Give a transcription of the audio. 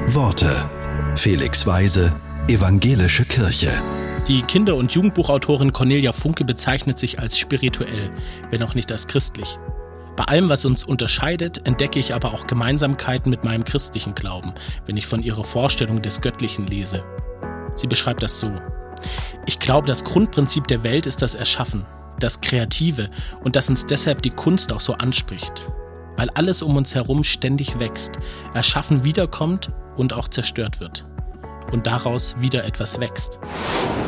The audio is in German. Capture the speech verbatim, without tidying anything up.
Worte. Felix Weise, Evangelische Kirche. Die Kinder- und Jugendbuchautorin Cornelia Funke bezeichnet sich als spirituell, wenn auch nicht als christlich. Bei allem, was uns unterscheidet, entdecke ich aber auch Gemeinsamkeiten mit meinem christlichen Glauben, wenn ich von ihrer Vorstellung des Göttlichen lese. Sie beschreibt das so: Ich glaube, das Grundprinzip der Welt ist das Erschaffen, das Kreative und dass uns deshalb die Kunst auch so anspricht. Weil alles um uns herum ständig wächst, Erschaffen wiederkommt und auch zerstört wird. Und daraus wieder etwas wächst.